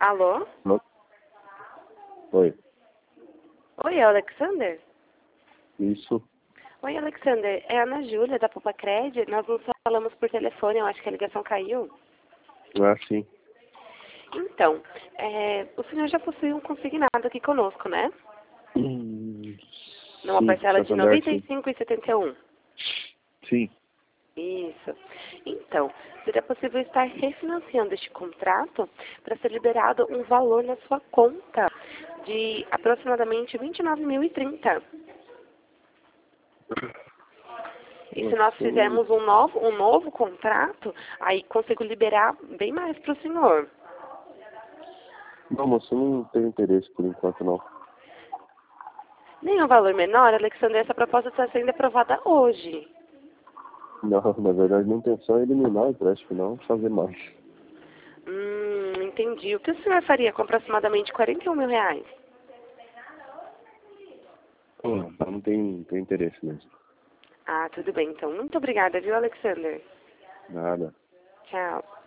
Alô? Alô? Oi. Oi, Alexander? Isso. Oi, Alexander. É a Ana Júlia, da Popacred. Nós nos falamos por telefone, eu acho que a ligação caiu. Ah, sim. Então, o senhor já possui um consignado aqui conosco, né? Numa Sim, parcela de R$ Santander, sim. 95,71. Sim. Isso. Então, seria possível estar refinanciando este contrato para ser liberado um valor na sua conta de aproximadamente R$ 29.030. E se nós fizermos um novo contrato, aí consigo liberar bem mais para o senhor. Não, moço, eu não tenho interesse por enquanto, não. Nem um valor menor, Alexandre, essa proposta está sendo aprovada hoje. Não, na verdade, minha intenção é eliminar o empréstimo, não fazer mais. Entendi. O que o senhor faria com aproximadamente R$ 41.000? Eu não tenho interesse mesmo. Ah, tudo bem, então. Muito obrigada, viu, Alexander? Nada. Tchau.